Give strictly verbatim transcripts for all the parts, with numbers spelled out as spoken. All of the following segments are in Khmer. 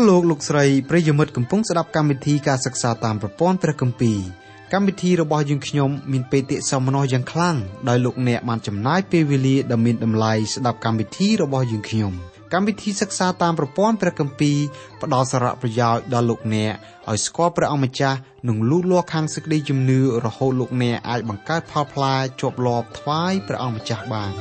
លោកលោកស្រីប្រិយមិត្តកំពុងស្ដាប់កម្មវិធីការសិក្សាតាមប្រព័ន្ធព្រះគម្ពីរកម្មវិធីរបស់យើងខ្ញុំមានបេតិសោមនស្សយ៉ាងខ្លាំងដោយលោកអ្នកបានចំណាយពេលវេលាដ៏មានតម្លៃស្ដាប់កម្មវិធីរបស់យើងខ្ញុំកម្មវិធីសិក្សាតាមប្រព័ន្ធព្រះគម្ពីរផ្ដល់សារៈប្រយោជន៍ដល់លោកអ្នកឲ្យស្គាល់ព្រះអង្គម្ចាស់និងលូតលាស់ខាងសេចក្តីជំនឿរហូតលោកអ្នកអាចបង្កើតផលផ្លែជាប់លាប់ថ្វាយព្រះអង្គម្ចាស់បាន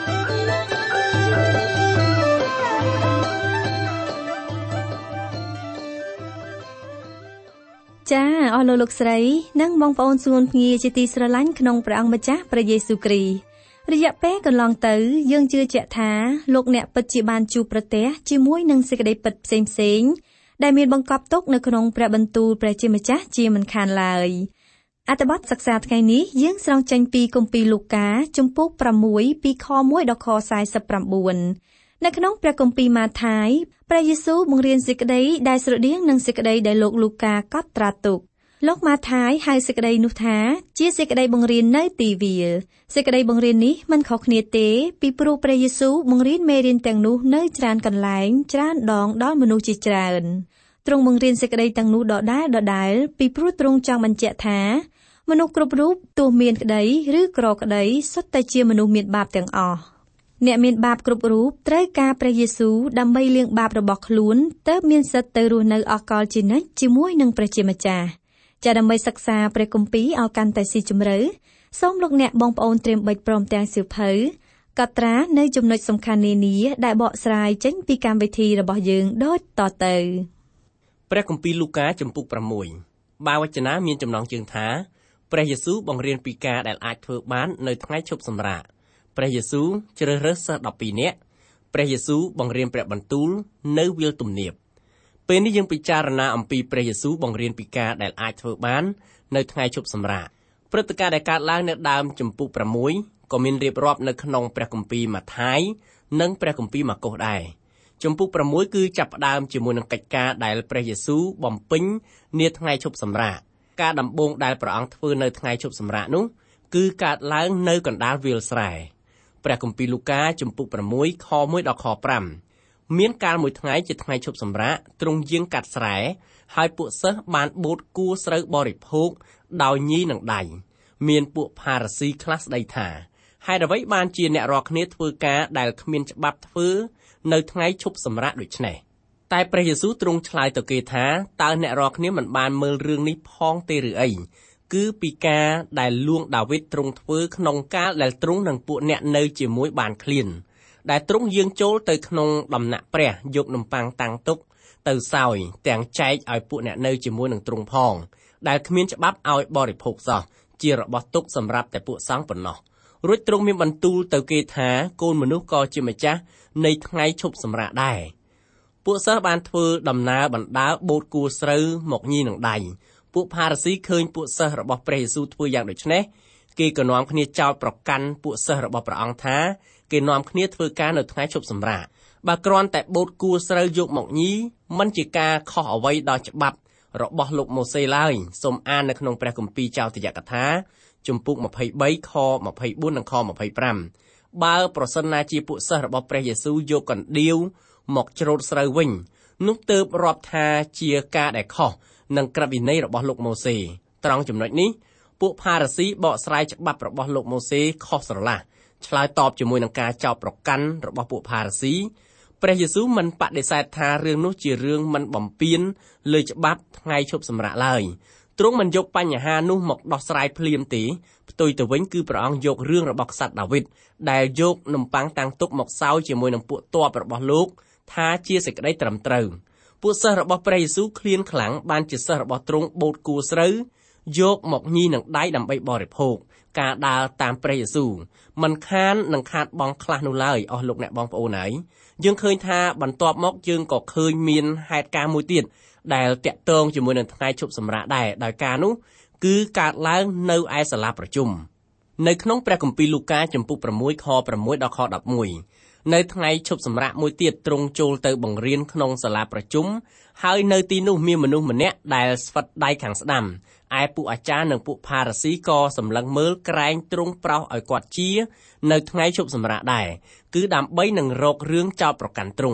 ចាអស់លោកលោកស្រីនិងបងប្អូនស្ងួនភ្ងាជាទីស្រឡាញ់ក្នុងព្រះអង្គម្ចាស់ព្រះយេស៊ូវគ្រីស្ទរយៈពេលកន្លងទៅយើងជឿជាក់ថាលោកអ្នកពិតជាបានជួបប្រទះជាមួយនឹងសេចក្តីពិតផ្សេងផ្សេងដែលមានបង្កប់ទុកនៅក្នុងព្រះបន្ទូលព្រះជាម្ចាស់ជាមិនខានឡើយអត្ថបទសិក្សាថ្ងៃនេះយើងស្រង់ចេញពីគម្ពីរលូកាជំពូកប្រាំមួយពីខមួយដល់ខសែសិបប្រាំបួននៅក្នុងព្រះគម្ពីរម៉ាថាយព្រះយេស៊ូវបង្រៀនសេចក្តីដែលស្រដៀងនឹងសេចក្តីដែលលោកលូកាកត់ត្រាទុកលោកម៉ាថាយហៅសេចក្តីនោះថាជាសេចក្តីបង្រៀននៅទីវាលសេចក្តីបង្រៀននេះមិនខុសគ្នាទេពីព្រោះព្រះយេស៊ូវបង្រៀនមេរៀនទាំងនោះនៅច្រើនកន្លែងច្រើនដងដល់មនុស្សជាច្រើនទ្រង់បង្រៀនសេចក្តីទាំងនោះដដែលដដែលពីព្រោះទ្រង់ចង់បញ្ជាក់ថាមនុស្សគ្រប់រូបទោះមានក្តីឬក្រក្តីសុទ្ធតែជាមនុស្សមានបាបទាំងអស់អ្នកមានបាបគ្រប់រូបត្រូវការព្រះយេស៊ូវដើម្បីលាងបាបរបស់ខ្លួនទើបមានសិទ្ធិទៅរស់នៅអកលជានិច្ចជាមួយនឹងព្រះជាម្ចាស់ចាដើម្បីសិក្សាព្រះគម្ពីរឲ្យកាន់តែស៊ីជម្រៅសូមលោកអ្នកបងប្អូនត្រៀមបិចព្រមទាំងសៀវភៅកត់ត្រានៅចំណុចសំខាន់នានាដែលបកស្រាយចេញពីកម្មវិធីរបស់យើងដូចតទៅព្រះគម្ពីរលូកាជំពូកប្រាំមួយបាវចនាមានចំណងជើងថាព្រះយេស៊ូវបង្រៀនពីការដែលអាចធ្វើបាននៅថ្ងៃឈប់សម្រាកព្រះយេស៊ូវជ្រើសរើសសិស្សដប់ពីរនាក់ព្រះយេស៊ូវបង្រៀនព្រះបន្ទូលនៅវាលទំនាបពេលនេះយើងពិចារណាអំពីព្រះយេស៊ូវបង្រៀនពីការដែលអាចធ្វើបាននៅថ្ងៃឈប់សម្រាកព្រឹត្តិការណ៍ដែលកើតឡើងនៅដើមជំពូកប្រាំមួយក៏មានរៀបរាប់នៅក្នុងព្រះគម្ពីរម៉ាថាយនិងព្រះគម្ពីរម៉ាកុសដែរជំពូកប្រាំមួយគឺចាប់ផ្ដើមជាមួយនឹងកិច្ចការដែលព្រះយេស៊ូវបំពេញនាថ្ងៃឈប់សម្រាកការដំបូងដែលព្រះអង្គធ្វើនៅថ្ងៃឈប់សម្រាកនោះគឺកើតឡើងនៅកណ្ដាលវាលស្រែព្រះគម្ពីរលូកាជំពូកប្រាំមួយខមួយដល់ខប្រាំមានកាលមួយថ្ងៃជាថ្ងៃឈប់សម្រាកទ្រង់យាងកាត់ស្រែហើយពួកសិស្សបានបូតគួរស្រូវបរិភោគដោយញីនឹងដៃមានពួកផារ៉ាស៊ីខ្លះស្ដីថាហេតុអ្វីបានជាអ្នករាល់គ្នាធ្វើការដែលគ្មានច្បាប់ធ្វើនៅថ្ងៃឈប់សម្រាកដូច្នេះតែព្រះយេស៊ូវទ្រង់ឆ្លើយទៅគេថាតើអ្នករាល់គ្នាមិនបានមើលរឿងនេះផងទេឬអីគឺពីការដែលលួងដាវីតទ្រង់ធ្វើក្នុងកាលដែលទ្រង់និងពួកអ្នកនៅជាមួយបានឃ្លានដែលទ្រង់យាងចូលទៅក្នុងដំណាក់ព្រះយកនំប៉័ងតាំងទុកទៅសោយទាំងចែកឲ្យពួកអ្នកនៅជាមួយនឹងទ្រង់ផងដែលគ្មានច្បាប់ឲ្យបរិភោគសោះជារបស់ទុកសម្រាប់តែពួកសង្ឃប៉ុណ្ណោះរួចទ្រង់មានបន្ទូលទៅគេថាកូនមនុស្សក៏ជាម្ចាស់នៃថ្ងៃឈប់សម្រាកដែរពួកសិស្សបានធ្វើដំណើរបណ្ដើរបូតគួរស្រូវមកញីនឹងដៃពួកផារ៉ាស៊ីឃើញពួកសិស្សរបស់ព្រះយេស៊ូវធ្វើយ៉ាងដូចនេះគេក៏នាំគ្នាចោទប្រកាន់ពួកសិស្សរបស់ព្រះអង្គថាគេនាំគ្នាធ្វើការនៅថ្ងៃឈប់សម្រាកបើគ្រាន់តែបូតគួរស្រូវយកមកញីមិនជាការខុសអ្វីដល់ច្បាប់របស់លោកម៉ូសេឡើយសូមអាននៅក្នុងព្រះគម្ពីរចោទយកថាជំពូកម្ភៃបីខម្ភៃបួននិងខម្ភៃប្រាំបើប្រសិនណាជាពួកសិស្សរបស់ព្រះយេស៊ូវយកកណ្ដៀវមកច្រូតស្រូវវិញនោះទើបរាប់ថាជាការដែលខុសនឹងក្រឹតវិន័យរបស់លោកម៉ូសេត្រង់ចំណុចនេះពួកផារ៉ាស៊ីបកស្រាយច្បាប់របស់លោកម៉ូសេខុសស្រឡះឆ្លើយតបជាមួយនឹងការចោទប្រកាន់របស់ពួកផារ៉ាស៊ីព្រះយេស៊ូវមិនបដិសេធថារឿងនោះជារឿងមិនបំពានលើច្បាប់ថ្ងៃឈប់សម្រាកឡើយទ្រង់មិនយកបញ្ហានោះមកដោះស្រាយភ្លាមទេផ្ទុយទៅវិញគឺព្រះអង្គយករឿងរបស់ក្សត្រដាវីតដែលយកនំប៉័ងតាំងទុកមកសោយជាមួយនឹងពួកទ័ពរបស់លោកថាជាសេចក្តីត្រឹមត្រូវពួកសិស្សរបស់ព្រះយេស៊ូវឃ្លានខ្លាំងបានជាសិស្សរបស់ទ្រង់បូតគួរស្រូវយកមកញីនឹងដៃដើម្បីបរិភោគការដើរតាមព្រះយេស៊ូវមិនខាននឹងខាតបង់ខ្លះនោះឡើយអស់លោកអ្នកបងប្អូនហើយយើងឃើញថាបន្ទាប់មកយើងក៏ឃើញមានហេតុការណ៍មួយទៀតដែលតាក់ទងជាមួយនឹងថ្ងៃឈប់សម្រាកដែរដោយការនោះគឺកើតឡើងនៅឯសាលាប្រជុំនៅក្នុងព្រះគម្ពីរលូកាជំពូកប្រាំមួយខប្រាំមួយដល់ខដប់មួយនៅថ្ងៃឈប់សម្រាកមួយទៀតទ្រង់ចូលទៅបង្រៀនក្នុងសាលាប្រជុំហើយនៅទីនោះមានមនុស្សម្នាក់ដែលស្វិតដៃខាងស្ដាំឯពួកអាចារ្យនិងពួកផារ៉ាស៊ីក៏សម្លឹងមើលក្រែងទ្រង់ប្រោសឲ្យគាត់ជានៅថ្ងៃឈប់សម្រាកដែរគឺដើម្បីនឹងរករឿងចោទប្រកាន់ទ្រង់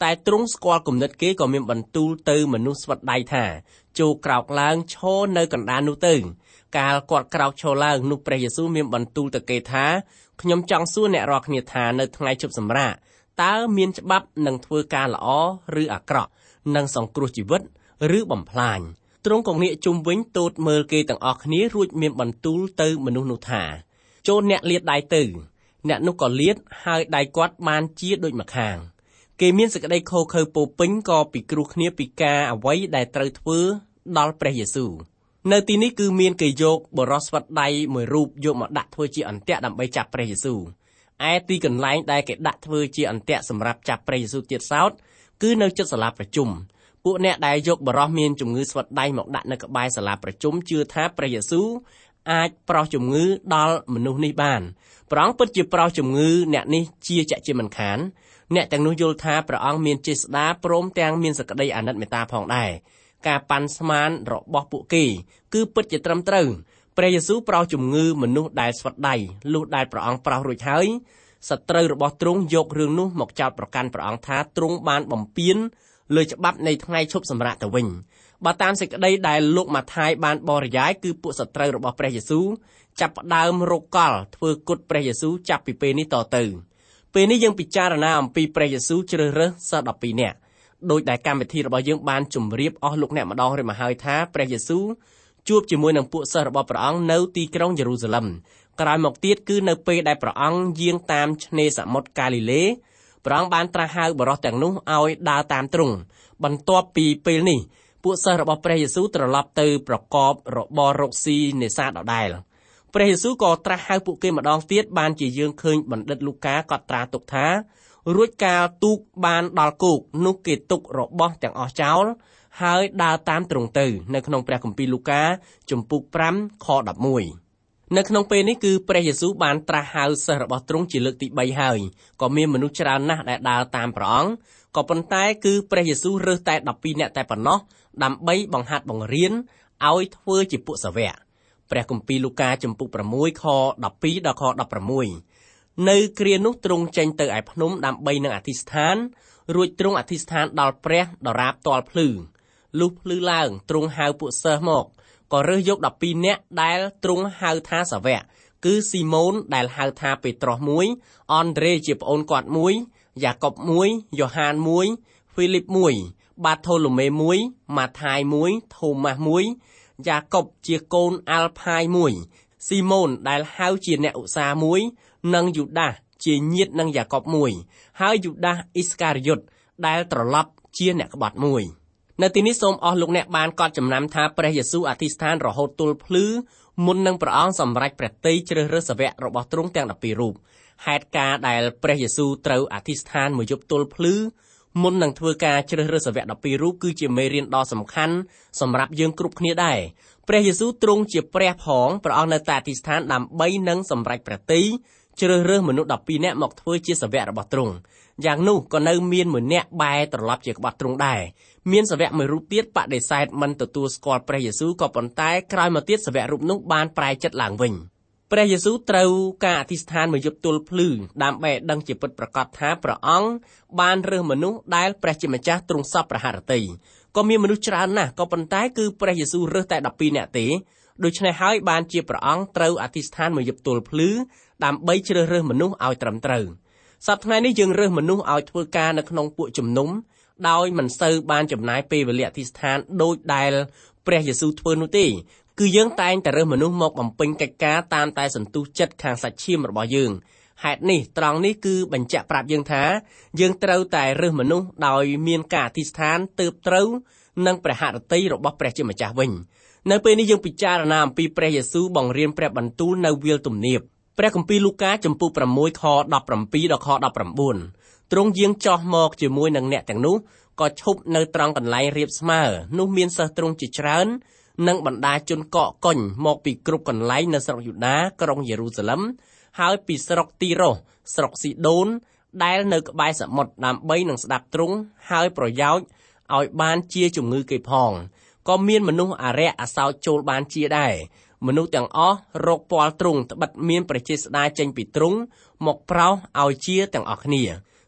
តែទ្រង់ស្គាល់គំនិតគេក៏មានបន្ទូលទៅមនុស្សស្វិតដៃថាចូលក្រោកឡើងឈរនៅកណ្ដាលនោះទៅកាលគាត់ក្រោកឈរឡើងនោះព្រះយេស៊ូវមានបន្ទូលទៅគេថាខ្ញុំចង់សួរអ្នករាល់គ្នាថានៅថ្ងៃជប់សម្រាកតើមានច្បាប់នឹងធ្វើការល្អឬអាក្រក់នឹងសង្គ្រោះជីវិតឬបំផ្លាញទ្រង់ក៏ងាកជុំវិញទតមើលគេទាំងអស់គ្នារួចមានបន្ទូលទៅមនុស្សនោះថាចូលអ្នកលាតដៃទៅអ្នកនោះក៏លាតហើយដៃគាត់បានជាដូចម្ខាងគេមានសេចក្តីខូខើពោពេញក៏ពិគ្រោះគ្នាពីការអ្វីដែលត្រូវធ្វើដល់ព្រះយេស៊ូវនៅទីនេះគឺមានគេយកបរិសុទ្ធដៃមួយរូបយកមកដាក់ធ្វើជាអន្ទាក់ដើម្បីចាប់ព្រះយេស៊ូវឯទីកន្លែងដែលគេដាក់ធ្វើជាអន្ទាក់សម្រាប់ចាប់ព្រះយេស៊ូវទៀតសោតគឺនៅជិតសាលាប្រជុំពួកអ្នកដែលយកបរិសុទ្ធមានជំងឺស្វិតដៃមកដាក់នៅក្បែរសាលាប្រជុំជឿថាព្រះយេស៊ូវអាចប្រោសជំងឺដល់មនុស្សនេះបានព្រះអង្គពិតជាប្រោសជំងឺអ្នកនេះជាជាក់ជាមិនខានអ្នកទាំងនោះយល់ថាព្រះអង្គមានចេស្តាព្រមទាំងមានសេចក្តីអាណិតមេត្តាផងដែរការប៉ាន់ស្មានរបស់ពួកគេគឺពិតជាត្រឹមត្រូវព្រះយេស៊ូវប្រោសជំងឺមនុស្សដែលស្វិតដៃលុះដែលព្រះអង្គប្រោសរួចហើយសត្រូវរបស់ទ្រង់យករឿងនោះមកចោទប្រកាន់ព្រះអង្គថាទ្រង់បានបំពានលើច្បាប់នៃថ្ងៃឈប់សម្រាកទៅវិញបើតាមសេចក្តីដែលលោកម៉ាថាយបានបរិយាយគឺពួកសត្រូវរបស់ព្រះយេស៊ូវចាប់ផ្ដើមរកកលធ្វើគុតព្រះយេស៊ូវចាប់ពីពេលនេះតទៅពេលនេះយើងពិចារណាអំពីព្រះយេស៊ូវជ្រើសរើសសិស្សដប់ពីរនាក់ដោយដែលកម្មវិធីរបស់យើងបានជម្រាបអស់លោកអ្នកម្ដងរួចមកហើយថាព្រះយេស៊ូវជួបជាមួយនឹងពួកសិស្សរបស់ព្រះអង្គនៅទីក្រុងយេរូសាឡិមក្រោយមកទៀតគឺនៅពេលដែលព្រះអង្គយាងតាមឆ្នេរសមុទ្រកាលីលេព្រះអង្គបានត្រាស់ហៅបរិសុទ្ធទាំងនោះឲ្យដើរតាមទ្រង់បន្ទាប់ពីពេលនេះពួកសិស្សរបស់ព្រះយេស៊ូវត្រឡប់ទៅប្រកបរបររកស៊ីនេសាទដដែលព្រះយេស៊ូវក៏ត្រាស់ហៅពួកគេម្ដងទៀតបានជាយើងឃើញបណ្ឌិតលូកាក៏ត្រាទុកថារួចកាលទូកបានដល់គោកនោះគេទុករបស់ទាំងអស់ចោលហើយដើរតាមទ្រង់ទៅនៅក្នុងព្រះគម្ពីរលូកាជំពូកប្រាំខដប់មួយនៅក្នុងពេលនេះគឺព្រះយេស៊ូវបានត្រាស់ហៅសិស្សរបស់ទ្រង់ជាលើកទីបីហើយក៏មានមនុស្សច្រើនណាស់ដែលដើរតាមព្រះអង្គក៏ប៉ុន្តែគឺព្រះយេស៊ូវរើសតែដប់ពីរនាក់តែប៉ុណ្ណោះដើម្បីបង្ហាត់បង្រៀនឲ្យធ្វើជាពួកសាវកព្រះគម្ពីរលូកាជំពូកប្រាំមួយខដប់ពីរដល់ខដប់ប្រាំមួយនៅគ្រានោះទ្រង់ចេញទៅឯភ្នំដើម្បីនឹងអធិស្ឋានរួចទ្រង់អធិស្ឋានដល់ព្រះដរាបទាល់ភ្លឺលុះភ្លឺឡើងទ្រង់ហៅពួកសិស្សមកក៏រើសយកដប់ពីរនាក់ដែលទ្រង់ហៅថាសាវកគឺស៊ីម៉ូនដែលហៅថាពេត្រុសមួយអនដ្រេជាប្អូនគាត់មួយយ៉ាកុបមួយយ៉ូហានមួយហ្វីលីបមួយបាថូឡូមេមួយម៉ាថាយមួយថូម៉ាស់មួយយ៉ាកុបជាកូនអាល់ផាយមួយស៊ីម៉ូនដែលហៅជាអ្នកឧស្សាហ៍មួយនិងយូដាសជាញាតិនឹងយ៉ាកុបមួយហើយយូដាសអ៊ីស្ការីយ៉ុតដែលត្រឡប់ជាអ្នកក្បត់មួយនៅទីនេះសូមអស់លោកអ្នកបានកត់ចំណាំថាព្រះយេស៊ូវអធិស្ឋានរហូតទល់ភ្លឺមុននឹងព្រះអង្គសម្រេចព្រះទ័យជ្រើសរើសសាវករបស់ទ្រង់ទាំងដប់ពីររូបហេតុការណ៍ដែលព្រះយេស៊ូវត្រូវអធិស្ឋានមួយយប់ទល់ភ្លឺមុននឹងធ្វើការជ្រើសរើសសាវកដប់ពីររូបគឺជាមេរៀនដ៏សំខាន់សម្រាប់យើងគ្រប់គ្នាដែរព្រះយេស៊ូវទ្រង់ជាព្រះផងព្រះអង្គនៅតែអធិស្ឋានដើម្បីនឹងសម្រេចព្រះទ័យជ្រើសរើសមនុស្សដប់ពីរនាក់មកធ្វើជាសាវករបស់ទ្រង់យ៉ាងនោះក៏នៅមានមួយនាក់បែរត្រឡប់ជាក្បត់ទ្រង់ដែរមានសាវកមួយរូបទៀតបដិសេធមិនទទួលស្គាល់ព្រះយេស៊ូវក៏ប៉ុន្តែក្រោយមកទៀតសាវករូបនោះបានប្រែចិត្តឡើងវិញព្រះយេស៊ូវត្រូវការអធិស្ឋានមួយយប់ទល់ភ្លឺដើម្បីឲ្យដឹងជាពិតប្រាកដថាព្រះអង្គបានរើសមនុស្សដែលព្រះជាម្ចាស់ទ្រង់សពព្រះハរតីក៏មានមនុស្សច្រើនណាស់ក៏ប៉ុន្តែគឺព្រះយេស៊ូវរើសតែដប់ពីរនាក់ទេដូច្នេះហើយបានជាព្រះអង្គត្រូវអធិស្ឋានមួយយប់ទល់ភ្លឺដើម្បីជ្រើសរើសមនុស្សឲ្យត្រឹមត្រូវសប្តាហ៍ថ្ងៃនេះយើងរើសមនុស្សឲ្យធ្វើការនៅក្នុងពួកជំនុំដោយមិនសូវបានចំណាយពេលវេលាអធិស្ឋានដូចដែលព្រះយេស៊ូវធ្វើនោះទេគឺយើងតែងតែរើសមនុស្សមកបំពេញកិច្ចការតាមតែសន្ទុះចិត្តខាងសាច់ឈាមរបស់យើងហេតុនេះត្រង់នេះគឺបញ្ជាក់ប្រាប់យើងថាយើងត្រូវតែរើសមនុស្សដោយមានការអធិស្ឋានទើបត្រូវនឹងព្រះハរតីរបស់ព្រះជាម្ចាស់វិញនៅពេលនេះយើងពិចារណាអំពីព្រះយេស៊ូវបង្រៀនព្រះបន្ទូលនៅវាលទំនាបព្រះគម្ពីរលូកាចំពុកប្រាំមួយខដប់ប្រាំពីរដល់ខដប់ប្រាំបួនទ្រង់យាងចោះមកជាមួយនឹងអ្នកទាំងនោះក៏ឈប់នៅត្រង់កន្លែងរៀបស្មើនោះមានសិស្សទ្រង់ជាច្រើននិងបណ្ដាជនកកកុញមកពីគ្រប់កន្លែងនៅស្រុកយូដាក្រុងយេរូសាឡិមហើយពីស្រុកទីរ៉ូសស្រុកស៊ីដូនដែលនៅក្បែរសមុទ្រដើម្បីនឹងស្ដាប់ទ្រង់ហើយប្រយោជន៍ឲ្យបានជាជំងឺគេផងក៏មានមនុស្សអារក្សអាសោចចូលបានជាដែរមនុស្សទាំងអស់រកពាល់ទ្រង់ត្បិតមានព្រះចេស្តាចេញពីទ្រង់មកប្រោសឲ្យជាទាំងអស់គ្នា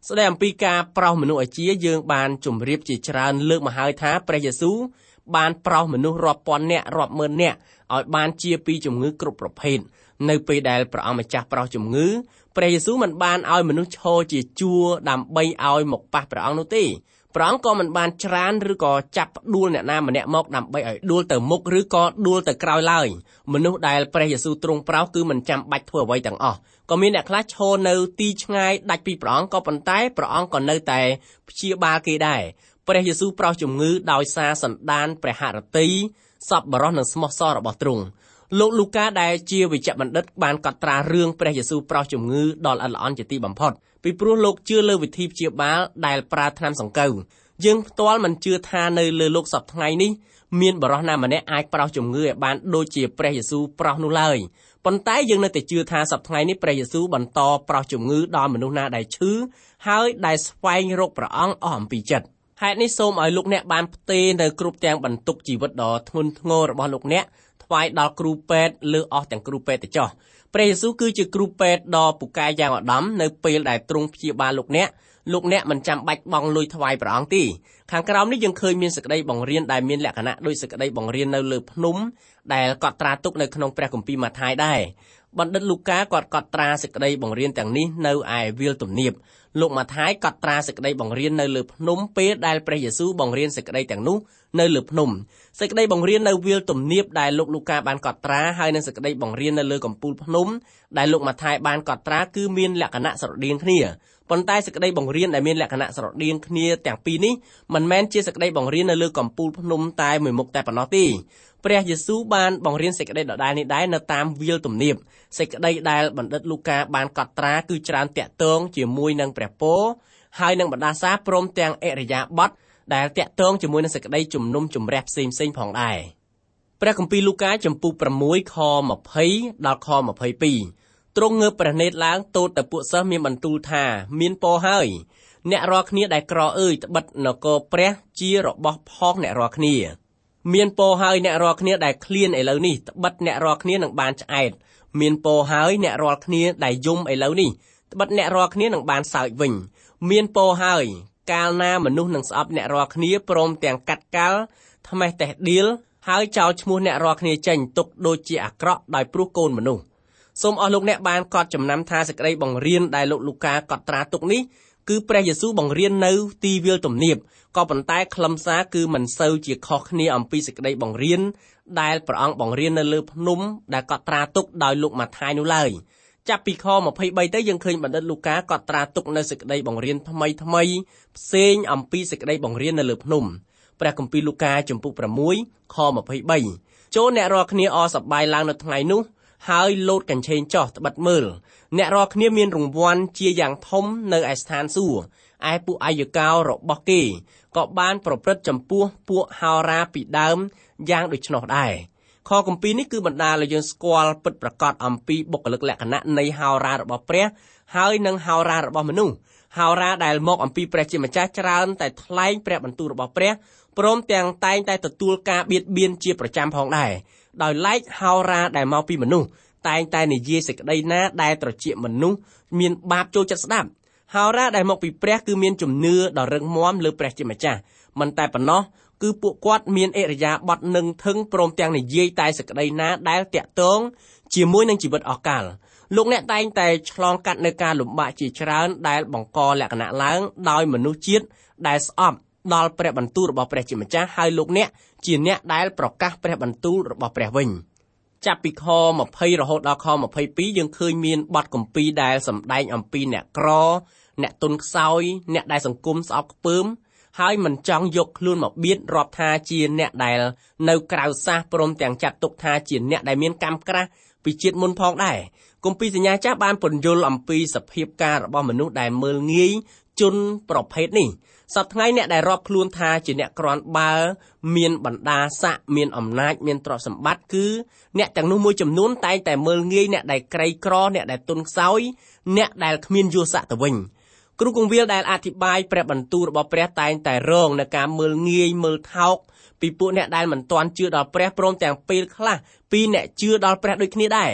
ស្ដីអំពីការប្រោសមនុស្សឲ្យជាយើងបានជម្រាបជាច្រើនលើកមកហើយថាព្រះយេស៊ូវបានប្រោសមនុស្សរាប់ពាន់នាក់រាប់ម៉ឺននាក់ឲ្យបានជាពីជំងឺគ្រប់ប្រភេទនៅពេលដែលព្រះអង្គម្ចាស់ប្រោសជំងឺព្រះយេស៊ូវមិនបានឲ្យមនុស្សឈរជាជួរដើម្បីឲ្យមកប៉ះព្រះអង្គនោះទេព្រះអង្គក៏មិនបានច្រានឬក៏ចាប់ផ្ដួលអ្នកណាម្នាក់មកដើម្បីឲ្យដួលទៅមុខឬក៏ដួលទៅក្រោយឡើយមនុស្សដែលព្រះយេស៊ូវទ្រង់ប្រោសគឺមិនចាំបាច់ធ្វើអ្វីទាំងអស់ក៏មានអ្នកខ្លះឈរនៅទីឆ្ងាយដាច់ពីព្រះអង្គក៏ប៉ុន្តែព្រះអង្គក៏នៅតែព្យាបាលគេដែរព្រះយេស៊ូវប្រោសជំងឺដោយសារសន្តានព្រះហឫទ័យសប្បុរសនិងស្មោះសររបស់ទ្រង់លោកលូកាដែលជាវេជ្ជបណ្ឌិតបានកត់ត្រារឿងព្រះយេស៊ូវប្រោសជំងឺដល់ល្អិតល្អន់ជាទីបំផុតពីព្រោះលោកជឿលើវិធីព្យាបាលដែលប្រើថ្នាំសង្កូវយើងផ្ទាល់មិនជឿថានៅលើលោកសពថ្ងៃនេះមានបរិសុទ្ធណាម្នាក់អាចប្រោសជំងឺឲ្យបានដូចជាព្រះយេស៊ូវប្រោសនោះឡើយប៉ុន្តែយើងនៅតែជឿថាសពថ្ងៃនេះព្រះយេស៊ូវបន្តប្រោសជំងឺដល់មនុស្សណាដែលឈឺហើយដែលស្វែងរកព្រះអង្គអស់អំពីចិត្តហេតុនេះសូមឲ្យលោកអ្នកបានផ្ទេរនៅគ្រប់ទាំងបន្ទុកជីវិតដ៏ធ្ងន់ធ្ងររបស់លោកអ្នកថ្វាយដល់គ្រូពេទ្យលើអស់ទាំងគ្រូពេទ្យទៅចុះព្រះយេស៊ូវគឺជាគ្រូពេទ្យដ៏ពូកែយ៉ាងឧត្តមនៅពេលដែលទ្រង់ព្យាបាលលោកអ្នកលោកអ្នកមិនចាំបាច់បង់លុយថ្វាយព្រះអង្គទេខាងក្រោមនេះយើងឃើញមានសេចក្តីបង្រៀនដែលមានលក្ខណៈដូចសេចក្តីបង្រៀននៅលើភ្នំដែលកត់ត្រាទុកនៅក្នុងព្រះគម្ពីរម៉ាថាយដែរបណ្ឌិតលូកាគាត់កត់ត្រាសេចក្តីបង្រៀនទាំងនេះនៅឯវាលទំនាបលោកម៉ាថាយកត់ត្រាសេចក្តីបង្រៀននៅលើភ្នំពេលដែលព្រះយេស៊ូវបង្រៀនសេចក្តីទាំងនោះនៅលើភ្នំសេចក្តីបង្រៀននៅវាលទំនាបដែលលោកលូកាបានកត់ត្រាហើយនិងសេចក្តីបង្រៀននៅលើកំពូលភ្នំដែលលោកម៉ាថាយបានកត់ត្រាគឺមានលក្ខណៈស្រដៀងគ្នាប៉ុន្តែសេចក្តីបង្រៀនដែលមានលក្ខណៈស្រដៀងគ្នាទាំងពីរនេះមិនមែនជាសេចក្តីបង្រៀននៅលើកំពូលភ្នំតែមួយមុខតែប៉ុណ្ណោះទេព្រះយេស៊ូវបានបង្រៀនសេចក្តីដដែលនេះដែរនៅតាមវាលទំនាបសេចក្តីដែលបណ្ឌិតលូកាបានកត់ត្រាគឺច្រើនតាក់ទងជាមួយនឹងព្រះពរហើយនឹងបណ្ដាសាព្រមទាំងអរិយាបថដែលតាក់ទងជាមួយនឹងសេចក្តីជំនុំជម្រះផ្សេងផ្សេងផងដែរព្រះគម្ពីរលូកាចំពុកប្រាំមួយខម្ភៃដល់ខម្ភៃពីរទ្រង់ងើបព្រះនេត្រឡើងទូលទៅពួកសិស្សមានបន្ទូលថាមានពរហើយអ្នករាល់គ្នាដែលក្រអើយត្បិតនគរព្រះជារបស់ផងអ្នករាល់គ្នាមានពរហើយអ្នករាល់គ្នាដែលឃ្លានឥឡូវនេះត្បិតអ្នករាល់គ្នានឹងបានឆ្អែតមានពរហើយអ្នករាល់គ្នាដែលយំឥឡូវនេះត្បិតអ្នករាល់គ្នានឹងបានសើចវិញមានពរហើយកាលណាមនុស្សនឹងស្អប់អ្នករាល់គ្នាព្រមទាំងកាត់កាល់ថ្មេះតេះដៀលហើយចោលឈ្មោះអ្នករាល់គ្នាចេញទុកដូចជាអាក្រក់ដោយព្រោះកូនមនុស្សសូមអស់លោកអ្នកបានកត់ចំណាំថាសេចក្តីបង្រៀនដែលលោកលូកាកត់ត្រាទុកនេះគឺព្រះយេស៊ូវបង្រៀននៅទីវាលទំនាបក៏ប៉ុន្តែខ្លឹមសារគឺមិនសូវជាខុសគ្នាអំពីសេចក្តីបង្រៀនដែលព្រះអង្គបង្រៀននៅលើភ្នំដែលកត់ត្រាទុកដោយលោកម៉ាថាយនោះឡើយចាប់ពីខម្ភៃបីទៅយើងឃើញបណ្ឌិតលូកាកត់ត្រាទុកនៅសេចក្តីបង្រៀនថ្មីថ្មីផ្សេងអំពីសេចក្តីបង្រៀននៅលើភ្នំព្រះគម្ពីរលូកាចំពុកប្រាំមួយខម្ភៃបីចូលអ្នករាល់គ្នាអសប្បាយឡើងនៅថ្ងៃនោះហើយលោតកញ្ឆេងចោះត្បិតមើលអ្នករាល់គ្នាមានរង្វាន់ជាយ៉ាងធំនៅឯស្ថានសួគ៌ឯពួកអាយកោរបស់គេក៏បានប្រព្រឹត្តចំពោះពួកហោរាពីដើមយ៉ាងដូច្នោះដែរខគម្ពីរនេះគឺបណ្ដាលឲ្យយើងស្គាល់ពិតប្រាកដអំពីបុគ្គលិកលក្ខណៈនៃហោរារបស់ព្រះហើយនិងហោរារបស់មនុស្សហោរាដែលមកអំពីព្រះជាម្ចាស់ច្រើនតែថ្លែងព្រះបន្ទូលរបស់ព្រះព្រមទាំងតែងតែទទួលការបៀតបៀនជាប្រចាំផងដែរដោយឡែកហោរាដែលមកពីមនុស្សតែងតែនិយាយសេចក្តីណាដែលត្រចៀកមនុស្សមានបាបចូលចិត្តស្ដាប់ហោរាដែលមកពីព្រះគឺមានជំនឿដ៏រឹងមាំលើព្រះជាម្ចាស់មិនតែប៉ុណ្ណោះគឺពួកគាត់មានអរិយាបថនឹងធឹងព្រមទាំងនិយាយតែសេចក្តីណាដែលតាក់ទងជាមួយនឹងជីវិតអស់កលលោកអ្នកតែងតែឆ្លងកាត់នៅការលំបាកជាច្រើនដែលបង្កលក្ខណៈឡើងដោយមនុស្សជាតិដែលស្អប់ដល់ព្រះបន្ទូលរបស់ព្រះជាម្ចាស់ហើយលោកអ្នកជាអ្នកដែលប្រកាសព្រះបន្ទូលរបស់ព្រះវិញចាប់ពីខម្ភៃរហូតដល់ខម្ភៃពីរយើងឃើញមានបទគម្ពីរដែលសម្ដែងអំពីអ្នកក្រអ្នកទុនខ្សោយអ្នកដែលសង្គមស្អប់ខ្ពើមហើយមិនចង់យកខ្លួនមកបៀតរាប់ថាជាអ្នកដែលនៅក្រៅសាសព្រមទាំងចាត់ទុកថាជាអ្នកដែលមានកម្មក្រាស់ពីជាតិមុនផងដែរគម្ពីរសញ្ញាចាស់បានពន្យល់អំពីសភាពការរបស់មនុស្សដែលមើលងាយជនប្រភេទនេះសប្តាហ៍ថ្ងៃអ្នកដែលរាប់ខ្លួនថាជាអ្នកក្រាន់បើមានបណ្ដាស័ក្តិមានអំណាចមានទ្រព្យសម្បត្តិគឺអ្នកទាំងនោះមួយចំនួនតែងតែមើលងាយអ្នកដែលក្រីក្រអ្នកដែលទុនខ្សោយអ្នកដែលគ្មានយសស័ក្តិទៅវិញគ្រូគង្វាលដែលអធិប្បាយព្រះបន្ទូលរបស់ព្រះតែងតែរងនៅការមើលងាយមើលថោកពី ពីពួកអ្នកដែលមិនទាន់ជឿដល់ព្រះព្រមទាំងពេលខ្លះពីអ្នកជឿដល់ព្រះដូចគ្នាដែរ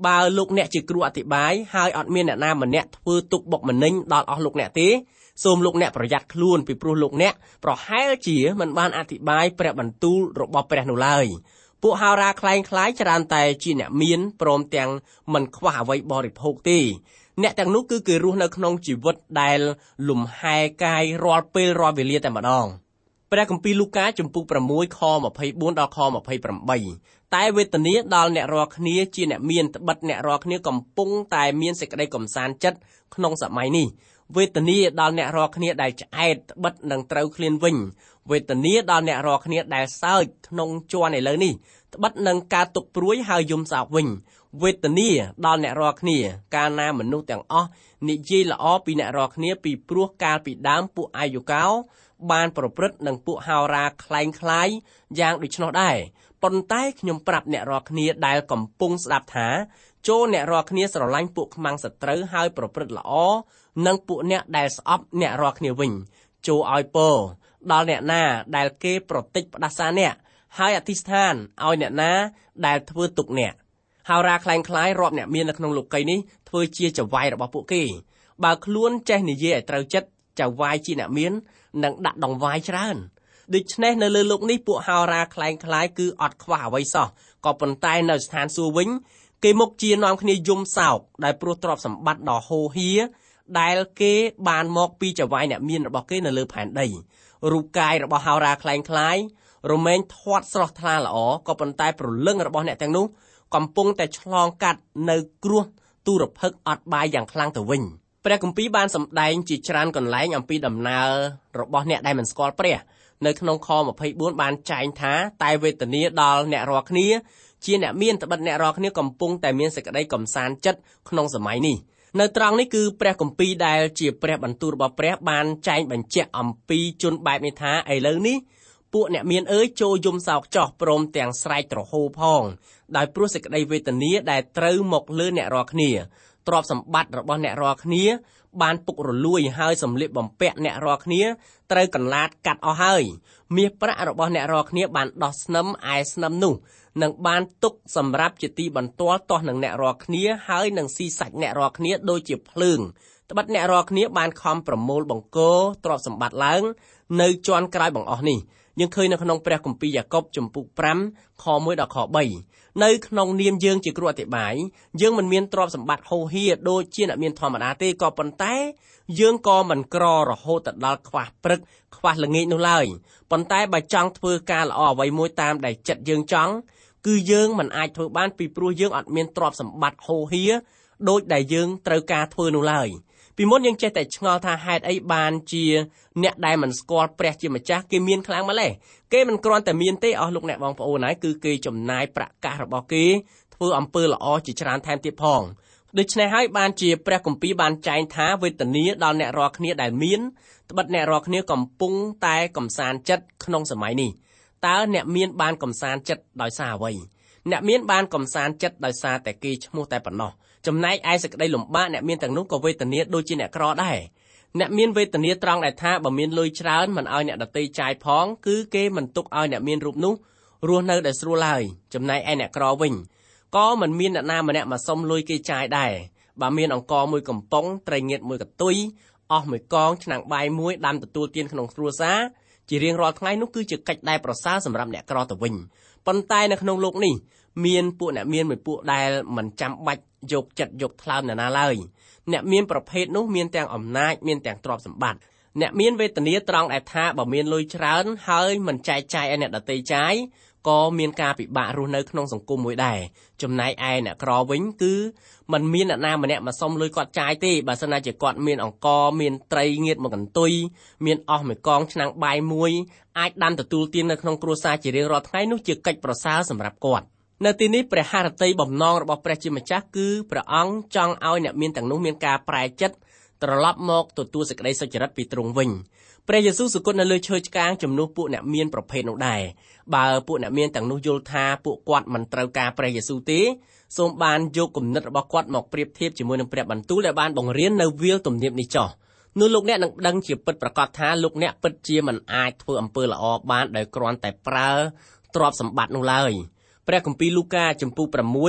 បើលោកអ្នកជាគ្រូអធិប្បាយហើយអត់មានអ្នកណាម្នាក់ធ្វើទុកបុកម្នេញដល់អស់លោកអ្នកទេសូមលោកអ្នកប្រយ័ត្នខ្លួនពីព្រោះលោកអ្នកប្រហែលជាមិនបានអធិប្បាយព្រះបន្ទូលរបស់ព្រះនោះឡើយពួកហោរាខ្លែងខ្លាយច្រើនតែជាអ្នកមានព្រមទាំងមិនខ្វះអ្វីបរិភោគទេអ្នកទាំងនោះគឺគេរស់នៅក្នុងជីវិតដែលលំហែកាយរាល់ពេលរាល់វេលាតែម្ដងព្រះគម្ពីរលូកាចំពុក6ខម្ភៃបួនដល់ខម្ភៃប្រាំបីតែវេទនាដល់អ្នករាល់គ្នាជាអ្នកមានត្បិតអ្នករាល់គ្នាកំពុងតែមានសេចក្តីកំសាន្តចិត្តក្នុងសម័យនេះវេទនាដល់អ្នករាល់គ្នាដែលឆ្អែតត្បិតនឹងត្រូវឃ្លានវិញវេទនាដល់អ្នករាល់គ្នាដែលសើចក្នុងជាន់ឥឡូវនេះត្បិតនឹងការទុកព្រួយហើយយំសោកវិញវេទនាដល់អ្នករាល់គ្នាកាលណាមនុស្សទាំងអស់និយាយល្អពីអ្នករាល់គ្នាពីព្រោះកាលពីដើមពួកអាយុកោបានប្រព្រឹត្តនឹងពួកហោរាខ្លែងខ្លាយយ៉ាងដូច្នោះដែរប៉ុន្តែខ្ញុំប្រាប់អ្នករាល់គ្នាដែលកំពុងស្ដាប់ថាចូលអ្នករាល់គ្នាស្រឡាញ់ពួកខ្មាំងសត្រូវហើយប្រព្រឹត្តល្អនិងពួកអ្នកដែលស្អប់អ្នករាល់គ្នាវិញចូលឲ្យពរដល់អ្នកណាដែលគេប្រតិចផ្ដាសាអ្នកហើយអធិស្ឋានឲ្យអ្នកណាដែលធ្វើទុកអ្នកហោរាខ្លែងខ្លាយរាប់អ្នកមាននៅក្នុងលោកីយ៍នេះធ្វើជាចៅហ្វាយរបស់ពួកគេបើខ្លួនចេះនិយាយឲ្យត្រូវចិត្តចៅហ្វាយជាអ្នកមាននឹងដាក់ដងវាយច្រើនដូច្នេះនៅលើលោកនេះពួកហោរាខ្លែងខ្លាយគឺអត់ខ្វះអ្វីសោះក៏ប៉ុន្តែនៅស្ថានសួគ៌វិញគេមុខជានាំគ្នាយំសោកដែលព្រោះទ្រព្យសម្បត្តិដ៏ហូរហៀដែលគេបានមកពីចៅហ្វាយអ្នកមានរបស់គេនៅលើផែនដីរូបកាយរបស់ហោរាខ្លែងខ្លាយរមែងធាត់ស្រស់ថ្លាល្អក៏ប៉ុន្តែព្រលឹងរបស់អ្នកទាំងនោះកំពុងតែឆ្លងកាត់នៅគ្រោះទុរភិក្សអត់បាយយ៉ាងខ្លាំងទៅវិញព្រះគម្ពីរបានសម្ដែងជាច្រើនកន្លែងអំពីដំណើររបស់អ្នកដែលមិនស្គាល់ព្រះនៅក្នុងខម្ភៃបួនបានចែងថាតែវេទនាដល់អ្នករាល់គ្នាជាអ្នកមានត្បិតអ្នករាល់គ្នាកំពុងតែមានសេចក្តីកំសាន្តចិត្តក្នុងសម័យនេះនៅត្រង់នេះគឺព្រះគម្ពីរដែលជាព្រះបន្ទូលរបស់ព្រះបានចែងបញ្ជាក់អំពីជនបែបនេះថាឥឡូវនេះពួកអ្នកមានអើយចូលយំសោកចោះព្រមទាំងស្រែកទ្រហោផងដោយព្រោះសេចក្តីវេទនាដែលត្រូវមកលើអ្នករាល់គ្នាទ្រព្យសម្បត្តិរបស់អ្នករាល់គ្នាបានពុករលួយហើយសម្លៀកបំពាក់អ្នករាល់គ្នាត្រូវកន្លាតកាត់អស់ហើយមាសប្រាក់របស់អ្នករាល់គ្នាបានដោះស្នឹមឯស្នឹមនោះនឹងបានទុកសម្រាប់ជាទីបន្ទាល់ទាស់នឹងអ្នករាល់គ្នាហើយនឹងស៊ីសាច់អ្នករាល់គ្នាដូចជាភ្លើងត្បិតអ្នករាល់គ្នាបានខំប្រមូលបង្កទ្រព្យសម្បត្តិឡើងនៅជាន់ក្រោយបង្អស់នេះយើងឃើញនៅក្នុងព្រះគម្ពីរយ៉ាកុបចំពុកប្រាំខមួយដល់ខបីនៅក្នុងនាមយើងជាគ្រូអធិប្បាយយើងមិនមានទ្រព្យសម្បត្តិហូរហៀដូចជាអ្នកមានធម្មតាទេក៏ប៉ុន្តែយើងក៏មិនក្ររហូតដល់ខ្វះព្រឹកខ្វះល្ងាចនោះឡើយប៉ុន្តែបើចង់ធ្វើការល្អអ្វីមួយតាមដែលចិត្តយើងចង់គឺយើងមិនអាចធ្វើបានពីព្រោះយើងអត់មានទ្រព្យសម្បត្តិហូរហៀដូចដែលយើងត្រូវការធ្វើនោះឡើយពីមុនយើងចេះតែឆ្ងល់ថាហេតុអីបានជាអ្នកដែលមិនស្គាល់ព្រះជាម្ចាស់គេមានខ្លាំងម្ល៉េះគេមិនគ្រាន់តែមានទេអស់លោកអ្នកបងប្អូនហើយគឺគេចំណាយប្រាក់កាសរបស់គេធ្វើអំពើល្អជាច្រើនថែមទៀតផងដូច្នេះហើយបានជាព្រះគម្ពីរបានចែងថាវេទនាដល់អ្នករាល់គ្នាដែលមានត្បិតអ្នករាល់គ្នាកំពុងតែកំសាន្តចិត្តក្នុងសម័យនេះតើអ្នកមានបានកំសាន្តចិត្តដោយសារអ្វីអ្នកមានបានកំសាន្តចិត្តដោយសារតែគេឈ្មោះតែប៉ុណ្ណោះចំណែកឯសេចក្តីលំបាកអ្នកមានទាំងនោះក៏វេទនាដូចជាអ្នកក្រដែរអ្នកមានវេទនាត្រង់ដែលថាបើមានលុយច្រើនមិនឲ្យអ្នកដទៃចាយផងគឺគេមិនទុកឲ្យអ្នកមានរូបនោះរស់នៅដែលស្រួលឡើយចំណែកឯអ្នកក្រវិញក៏មិនមានអ្នកណាម្នាក់មកសុំលុយគេចាយដែរបើមានអង្គមួយកំប៉ុងត្រីងៀតមួយកតុយអស់មួយកងឆ្នាំងបាយមួយដាំទទួលទានក្នុងគ្រួសារជារៀងរាល់ថ្ងៃនោះគឺជាកិច្ចដែលប្រសើរសម្រាប់អ្នកក្រទៅវិញប៉ុន្តែនៅក្នុងโลกនេះមានពួកអ្នកមានមួយពួកដែលមិនចាំបាច់យកចិត្តយកថ្លើមអ្នកណាឡើយអ្នកមានប្រភេទនោះមានទាំងអំណាចមានទាំងទ្រព្យសម្បត្តិអ្នកមានវេទនាត្រង់ដែលថាបើមានលុយច្រើនហើយមិនចែកចាយឲ្យអ្នកដទៃចាយក៏មានការពិបាករស់នៅក្នុងសង្គមមួយដែរចំណែកឯអ្នកក្រវិញគឺมันមានអ្នកណាម្នាក់មកសុំលុយគាត់ចាយទេបើសិនណាជាគាត់មានអង្គមានត្រីងៀតមួយកន្ទុយមានអស់មួយកងឆ្នាំងបាយមួយអាចដាំទទួលទាននៅក្នុងគ្រួសារជារៀងរាល់ថ្ងៃនោះជាកិច្ចប្រសើរសម្រាប់គាត់នៅទីនេះព្រះハរតីបំណងរបស់ព្រះជាម្ចាស់គឺព្រះអង្គចង់ឲ្យអ្នកមានទាំងនោះមានការប្រែចិត្តត្រឡប់មកទទួលសេចក្តីសុចរិតពីទ្រង់វិញព្រះយេស៊ូវសុគតនៅលើឈើឆ្កាងជំនួសពួកអ្នកមានប្រភេទនោះដែរបើពួកអ្នកមានទាំងនោះយល់ថាពួកគាត់មិនត្រូវការព្រះយេស៊ូវទេសូមបានយកគំនិតរបស់គាត់មកប្រៀបធៀបជាមួយនឹងព្រះបន្ទូលដែលបានបង្រៀននៅវាលទំនាបនេះចោះនោះលោកអ្នកនឹងដឹងជាពិតប្រាកដថាលោកអ្នកពិតជាមិនអាចធ្វើអំពើល្អបានដោយគ្រាន់តែប្រើទ្រព្យសម្បត្តិនោះឡើយព្រះគម្ពីរលូកាចំពុកប្រាំមួយ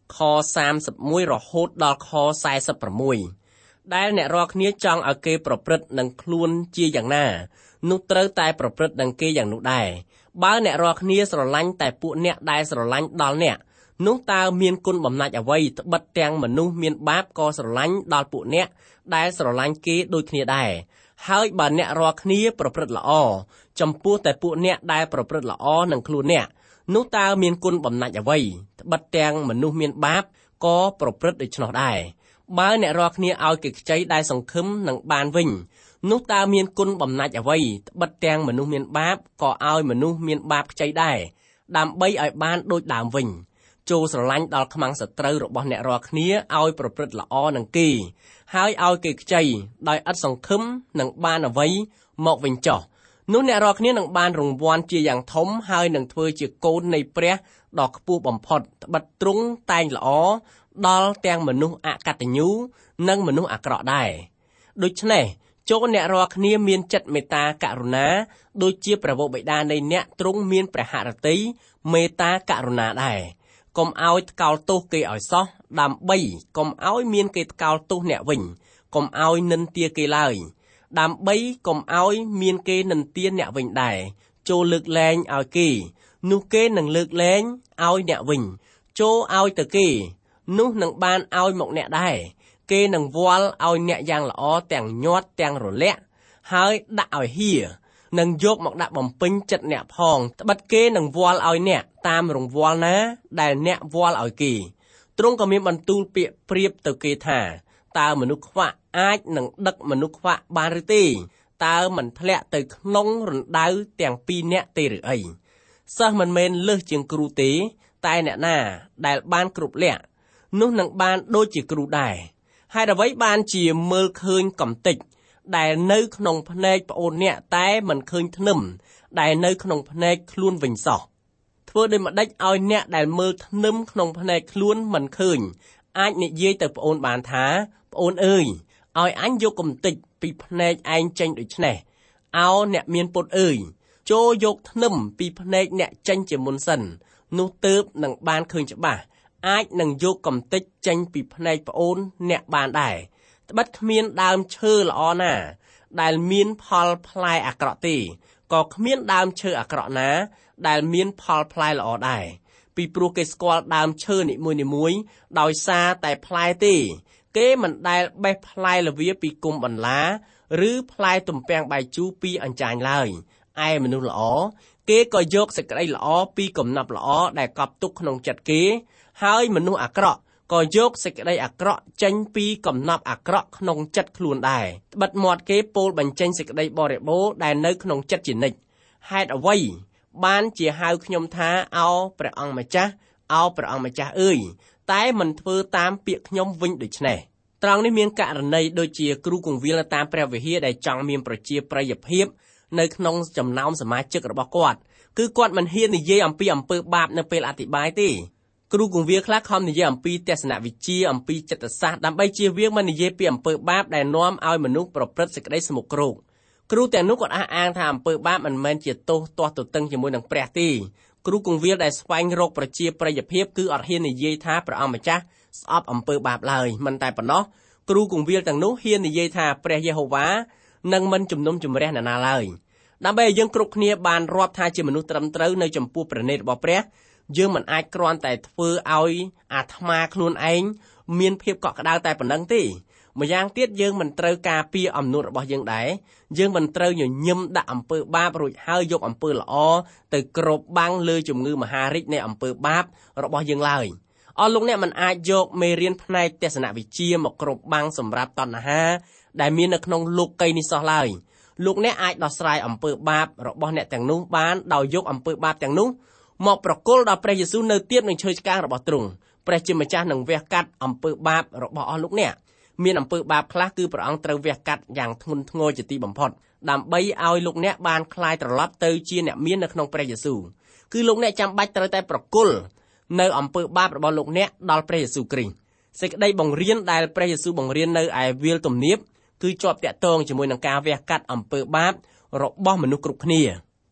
ខសាមសិបមួយរហូតដល់ខសែសិបប្រាំមួយដែលអ្នករាល់គ្នាចង់ឲ្យគេប្រព្រឹត្តនឹងខ្លួនជាយ៉ាងណានោះត្រូវតែប្រព្រឹត្តនឹងគេយ៉ាងនោះដែរបើអ្នករាល់គ្នាស្រឡាញ់តែពួកអ្នកដែលស្រឡាញ់ដល់អ្នកនោះតើមានគុណបំណាច់អ្វីត្បិតទាំងមនុស្សមានបាបក៏ស្រឡាញ់ដល់ពួកអ្នកដែលស្រឡាញ់គេដូចគ្នាដែរហើយបើអ្នករាល់គ្នាប្រព្រឹត្តល្អចំពោះតែពួកអ្នកដែលប្រព្រឹត្តល្អនឹងខ្លួនអ្នកនោះតើមានគុណបំណាច់អ្វីត្បិតទាំងមនុស្សមានបាបក៏ប្រព្រឹត្តដូច្នោះដែរបើអ្នករាល់គ្នាឲ្យគេខ្ចីដែលសង្ឃឹមនឹងបានវិញនោះតើមានគុណបំណាច់អ្វីត្បិតទាំងមនុស្សមានបាបក៏ឲ្យមនុស្សមានបាបខ្ចីដែរដើម្បីឲ្យបានដូចដើមវិញចូលស្រឡាញ់ដល់ខ្មាំងសត្រូវរបស់អ្នករាល់គ្នាឲ្យប្រព្រឹត្តល្អនឹងគេហើយឲ្យគេខ្ចីដោយឥតសង្ឃឹមនឹងបានអ្វីមកវិញចោះនោះអ្នករាល់គ្នានឹងបានរង្វាន់ជាយ៉ាងធំហើយនឹងធ្វើជាកូននៃព្រះដ៏ខ្ពស់បំផុតត្បិតទ្រង់តែងល្អដល់ទាំងមនុស្សអកតញ្ញូនិងមនុស្សអាក្រក់ដែរដូច្នេះចូលអ្នករាល់គ្នាមានចិត្តមេត្តាករុណាដូចជាព្រះវរបិតានៃអ្នកទ្រង់មានព្រះហឫទ័យមេត្តាករុណាដែរកុំឲ្យថ្កោលទោសគេឲ្យសោះដើម្បីកុំឲ្យមានគេថ្កោលទោសអ្នកវិញកុំឲ្យនិន្ទាគេឡើយដើម្បីកុំឲ្យមានគេនិន្ទាអ្នកវិញដែរចូលលើកលែងឲ្យគេនោះគេនឹងលើកលែងឲ្យអ្នកវិញចូលឲ្យទៅគេនោះនឹងបានឲ្យមកអ្នកដែរគេនឹងវាល់ឲ្យអ្នកយ៉ាងល្អទាំងញាត់ទាំងរលាក់ហើយដាក់ឲ្យហៀនឹងយកមកដាក់បំពេញចិត្តអ្នកផងត្បិតគេនឹងវាល់ឲ្យអ្នកតាមរង្វាល់ណាដែលអ្នកវាល់ឲ្យគេទ្រង់ក៏មានបន្ទូលពាក្យប្រៀបទៅគេថាតើមនុស្សខ្វាក់អាចនឹងដឹកមនុស្សខ្វាក់បានឬទេតើមិនធ្លាក់ទៅក្នុងរណ្ដៅទាំងពីរនាក់ទេឬអីសិស្សមិនមែនលើសជាងគ្រូទេតែអ្នកណាដែលបានគ្រប់លក្ខនោះនឹងបានដូចជាគ្រូដែរហេតុអ្វីបានជាមើលឃើញកំតិចដែលនៅក្នុងភ្នែកប្អូនអ្នកតែមិនឃើញធ្នឹមដែលនៅក្នុងភ្នែកខ្លួនវិញសោះធ្វើដូចម្ដេចឲ្យអ្នកដែលមើលធ្នឹមក្នុងភ្នែកខ្លួនមិនឃើញអាចនិយាយទៅប្អូនបានថាប្អូនអើយឲ្យអញយកកំតិចពីភ្នែកឯងចេញដូច្នេះអោអ្នកមានពុតអើយចូលយកធ្នឹមពីភ្នែកអ្នកចេញជាមុនសិននោះទើបនឹងបានឃើញច្បាស់អាចនឹងយកកំតិចចេញពីភ្នែកប្អូនអ្នកបានដែរត្បិតគ្មានដើមឈើល្អណាដែលមានផលផ្លែអាក្រក់ទេក៏គ្មានដើមឈើអាក្រក់ណាដែលមានផលផ្លែល្អដែរពីព្រោះគេស្គាល់ដើមឈើនីមួយៗដោយសារតែផ្លែទេគេមិនដែលបេះផ្លែល្វាពីគុម្ពបន្លាឬផ្លែទំពាំងបាយជូរពីអញ្ចាញឡើយឯមនុស្សល្អគេក៏យកសេចក្តីល្អពីកំណប់ល្អដែលកប់ទុកក្នុងចិត្តគេហើយមនុស្សអាក្រក់ក៏យកសេចក្តីអាក្រក់ចេញពីកំណប់អាក្រក់ក្នុងចិត្តខ្លួនដែរត្បិតមាត់គេពោលបញ្ចេញសេចក្តីបរិបូរណ៍ដែលនៅក្នុងចិត្តជានិច្ចហេតុអ្វីបានជាហៅខ្ញុំថាអោព្រះអង្គម្ចាស់អោព្រះអង្គម្ចាស់អើយតែមិនធ្វើតាមពាក្យខ្ញុំវិញដូច្នេះត្រង់នេះមានករណីដូចជាគ្រូគង្វាលតាមព្រះវិហារដែលចង់មានប្រជាប្រិយភាពនៅក្នុងចំណោមសមាជិករបស់គាត់គឺគាត់មិនហ៊ាននិយាយអំពីអំពើបាបនៅពេលអធិប្បាយទេគ្រូគង្វាលខ្លះខំនិយាយអំពីទស្សនវិជ្ជាអំពីចិត្តសាស្ត្រដើម្បីជៀសវាងមិននិយាយពីអំពើបាបដែលនាំឲ្យមនុស្សប្រព្រឹត្តសេចក្តីស្មុគគ្រោកគ្រូទាំងនោះគាត់អះអាងថាអំពើបាបមិនមែនជាទោសទាស់ទទឹងជាមួយនឹងព្រះទេគ្រូគង្វាលដែលស្វែងរកប្រជាប្រិយភាពគឺអត់ហ៊ាននិយាយថាព្រះអង្គម្ចាស់ស្អប់អំពើបាបឡើយមិនតែប៉ុណ្ណោះគ្រូគង្វាលទាំងនោះហ៊ាននិយាយថាព្រះយេហូវ៉ានឹងមិនជំនុំជម្រះអ្នកណាឡើយដើម្បីឲ្យយើងគ្រប់គ្នាបានរាប់ថាជាមនុស្សត្រឹមត្រូវនៅចំពោះព្រះនេតរបស់ព្រះយើងមិនអាចគ្រាន់តែធ្វើឲ្យអាត្មាខ្លួនឯងមានភាពកក់ក្ដៅតែប៉ុណ្្នឹងទេម្យ៉ាងទៀតយើងមិនត្រូវការពារអំណួតរបស់យើងដែរយើងមិនត្រូវញញឹមដាក់អំពើបាបរួចហើយយកអំពើល្អទៅគ្របបាំងលើជំងឺមហារីកនៃអំពើបាបរបស់យើងឡើយអស់លោកអ្នកមិនអាចយកមេរៀនផ្នែកទស្សនវិជ្ជាមកគ្របបាំងសម្រាប់តណ្ហាដែលមាននៅក្នុងលោកីនេះសោះឡើយលោកអ្នកអាចដោះស្រាយអំពើបាបរបស់អ្នកទាំងនោះបានដោយយកអំពើបាបទាំងនោះមកប្រគល់ដល់ព្រះយេស៊ូវនៅទៀតនឹងឈើឆ្កាងរបស់ទ្រង់ព្រះជាម្ចាស់នឹងវះកាត់អំពើបាបរបស់អស់លោកអ្នកមានអំពើបាបខ្លះគឺព្រះអង្គត្រូវវះកាត់យ៉ាងធ្ងន់ធ្ងរជាទីបំផុតដើម្បីឲ្យលោកអ្នកបានคลายត្រឡប់ទៅជាអ្នកមាននៅក្នុងព្រះយេស៊ូវគឺលោកអ្នកចាំបាច់ត្រូវតែប្រគល់នៅអំពើបាបរបស់លោកអ្នកដល់ព្រះយេស៊ូវគ្រីស្ទសេចក្តីបង្រៀនដែលព្រះយេស៊ូវបង្រៀននៅឯវាលទំនាបគឺជាប់តាក់ទងជាមួយនឹងការវះកាត់អំពើបាបរបស់មនុស្សគ្រប់គ្នា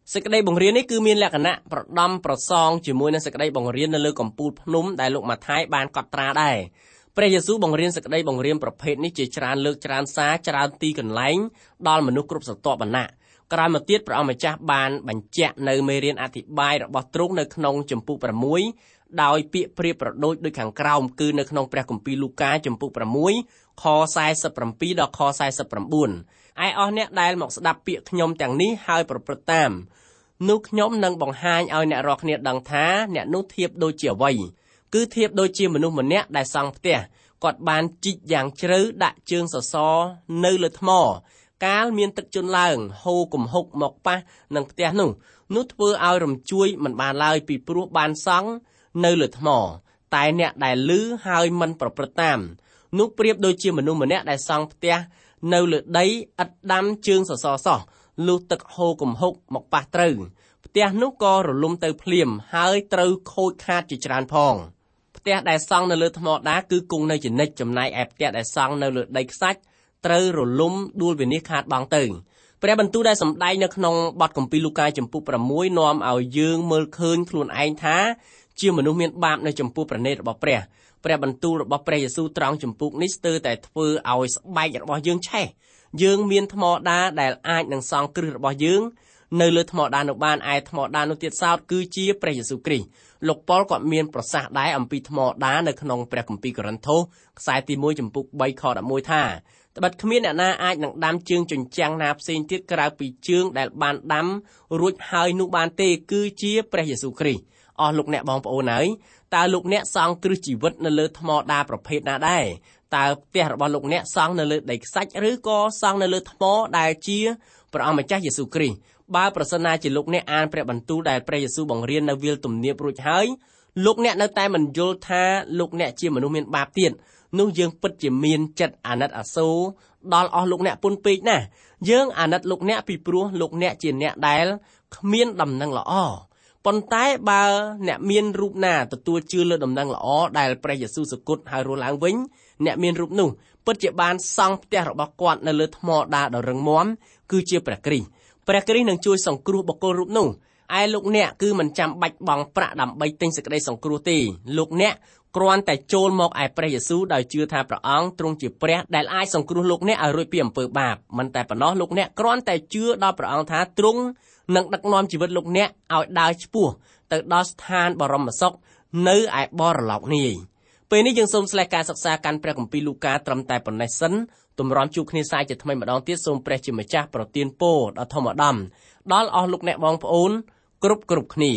សេចក្តីបង្រៀននេះគឺមានលក្ខណៈប្រដំប្រសងជាមួយនឹងសេចក្តីបង្រៀននៅលើកំពូលភ្នំដែលលោកម៉ាថាយបានកត់ត្រាដែរព្រះយេស៊ូវបង្រៀនសេចក្តីបង្រៀនប្រភេទនេះជាច្រើនលើកច្រើនសារច្រើនទីកន្លែងដល់មនុស្សគ្រប់ស្រទាប់វណ្ណៈក្រោយមកទៀតព្រះអង្គម្ចាស់បានបញ្ជាក់នៅមេរៀនអធិប្បាយរបស់ទ្រង់នៅក្នុងជំពូក៦ដោយពាក្យប្រៀបប្រដូចដូចខាងក្រោមគឺនៅក្នុងព្រះគម្ពីរលូកាជំពូក៦ខសែសិប៧ដល់ខសែសិប៩ឯអស់អ្នកដែលមកស្ដាប់ពាក្យខ្ញុំទាំងនេះហើយប្រព្រឹត្តតាមនោះខ្ញុំនឹងបង្ហាញឲ្យអ្នករាល់គ្នាដឹងថាអ្នកនោះធៀបដូចជាអ្វីគឺធៀបដូចជាមនុស្សម្នាក់ដែលសង់ផ្ទះគាត់បានជីកយ៉ាងជ្រៅដាក់ជើងសសរនៅលើថ្មកាលមានទឹកជន់ឡើងហូរគំហុកមកប៉ះនឹងផ្ទះនោះនោះធ្វើឲ្យរំជួយមិនបានឡើយពីព្រោះបានសង់នៅលើថ្មតែអ្នកដែលឮហើយមិនប្រព្រឹត្តតាមនោះប្រៀបដូចជាមនុស្សម្នាក់ដែលសង់ផ្ទះនៅលើដីឥតដាំជើងសសរសោះលុះទឹកហូរគំហុកមកប៉ះត្រូវផ្ទះនោះក៏រលំទៅភ្លាមហើយត្រូវខូចខាតជាច្រើនផងផ្ទះដែលសង់នៅលើថ្មដាគឺគង់នៅជានិច្ចចំណែកឯផ្ទះដែលសង់នៅលើដីខ្សាច់ត្រូវរលំដួលវិនាសខាតបង់ទៅព្រះបន្ទូលដែលសម្ដែងនៅក្នុងបទគម្ពីរលូកាចំពុក៦នាំឲ្យយើងមើលឃើញខ្លួនឯងថាជាមនុស្សមានបាបនៅចំពោះព្រះនេតរបស់ព្រះព្រះបន្ទូលរបស់ព្រះយេស៊ូវត្រង់ចំពុកនេះស្ទើរតែធ្វើឲ្យស្បែករបស់យើងឆេះយើងមានថ្មដាដែលអាចនឹងសង់គ្រឹះរបស់យើងនៅលើថ្មដានោះបានឯថ្មដានោះទៀតសោតគឺជាព្រះយេស៊ូវគ្រីស្ទលោកប៉ុលគាត់មានប្រសាសន៍ដែរអំពីថ្មដានៅក្នុងព្រះគម្ពីរកូរិនថូសខ្សែទី១ចំពុក៣ខ១១ថាត្បិតគ្មានអ្នកណាអាចនឹងដាំជើងជញ្ចាំងណាផ្សេងទៀតក្រៅពីជើងដែលបានដាំរួចហើយនោះបានទេគឺជាព្រះយេស៊ូវគ្រីស្ទអស់លោកអ្នកបងប្អូនហើយតើលោកអ្នកសង់គ្រឹះជីវិតនៅលើថ្មដាប្រភេទណាដែរតើផ្ទះរបស់លោកអ្នកសង់នៅលើដីខ្សាច់ឬក៏សង់នៅលើថ្មដែលជាព្រះអង្គម្ចាស់យេស៊ូវគ្រីស្ទបើប្រសិនណាជាលោកអ្នកអានព្រះបន្ទូលដែលព្រះយេស៊ូវបង្រៀននៅវាលទំនាបរួចហើយលោកអ្នកនៅតែមិនយល់ថាលោកអ្នកជាមនុស្សមានបាបទៀតនោះយើងពិតជាមានចិត្តអាណិតអាសូរដល់អស់លោកអ្នកពុនពេកណាស់យើងអាណិតលោកអ្នកពីព្រោះលោកអ្នកជាអ្នកដែលគ្មានដំណឹងល្អប៉ុន្តែបើអ្នកមានរូបណាទទួលជឿលើដំណឹងល្អដែលព្រះយេស៊ូវសគត់ហើយរស់ឡើងវិញអ្នកមានរូបនោះពិតជាបានសង់ផ្ទះរបស់គាត់នៅលើថ្មដាដ៏រឹងមាំគឺជាព្រះគ្រីស្ទព្រះគ្រីស្ទនឹងជួយសង្គ្រោះបុគ្គលរូបនោះឯលោកអ្នកគឺមិនចាំបាច់បង់ប្រាក់ដើម្បីទិញសេចក្តីសង្គ្រោះទេលោកអ្នកគ្រាន់តែចូលមកឯព្រះយេស៊ូវដោយជឿថាព្រះអង្គទ្រង់ជាព្រះដែលអាចសង្គ្រោះលោកអ្នកឲ្យរួចពីអំពើបាបមិនតែប៉ុណ្ណោះលោកអ្នកគ្រាន់តែជឿដល់ព្រះអង្គថាទ្រង់នឹងដឹកនាំជីវិតលោកអ្នកឲ្យដើរឆ្ពោះទៅដល់ស្ថានបរមសុខនៅឯបរលោកនាយពេលនេះយើងសូមស្លេះការសិក្សាកាន់ព្រះគម្ពីរលូកាត្រឹមតែប៉ុណ្ណេះសិនទម្រាំជួបគ្នាសាយជាថ្មីម្ដងទៀតសូមព្រះជាម្ចាស់ប្រទានពរដល់ធម្មអាដាមដល់អស់លោកអ្នកបងប្អូនគ្រប់គ្រប់គ្នា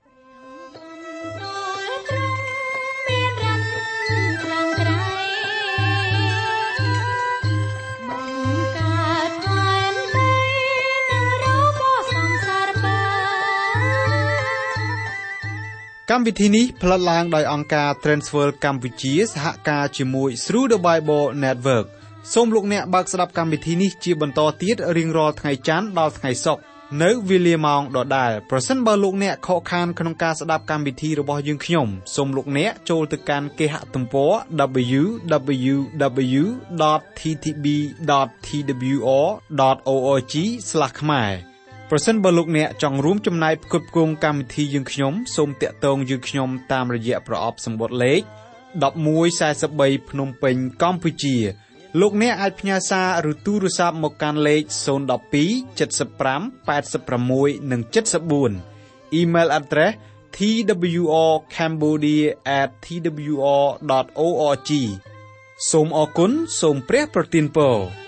កម្មវិធីនេះផ្លាត់ឡើងដោយអង្គការ Transworld កម្ពុជាសហការជាមួយ Through the Bible Network សូមលោកអ្នកបើកស្ដាប់កម្មវិធីនេះជាបន្តទៀតរៀងរាល់ថ្ងៃច័ន្ទដល់ថ្ងៃសុក្រនៅវេលាម៉ោងដដែលប្រសិនបើលោកអ្នកខកខានក្នុងការស្ដាប់កម្មវិធីរបស់យើងខ្ញុំសូមលោកអ្នកចូលទៅកាន់គេហទំព័រ double-u double-u double-u dot t t b dot t w r dot org ស្លាស ខ្មែរប្រសិនបើលោកអ្នកចង់រួមចំណែកផ្គត់ផ្គង់កម្មវិធីយើងខ្ញុំសូមតាក់ទងយើងខ្ញុំតាមរយៈប្រអប់សម្បត្តិលេខmột một bốn baភ្នំពេញកម្ពុជាលោកអ្នកអាចផ្ញើសារឬទូរស័ព្ទមកកាន់លេខศูนย์ หนึ่ง สอง เจ็ด ห้า แปด หก និង เจ็ด สี่ Email address t w r cambodia at t w r dot org សូមអរគុណសូមព្រះប្រទានពរ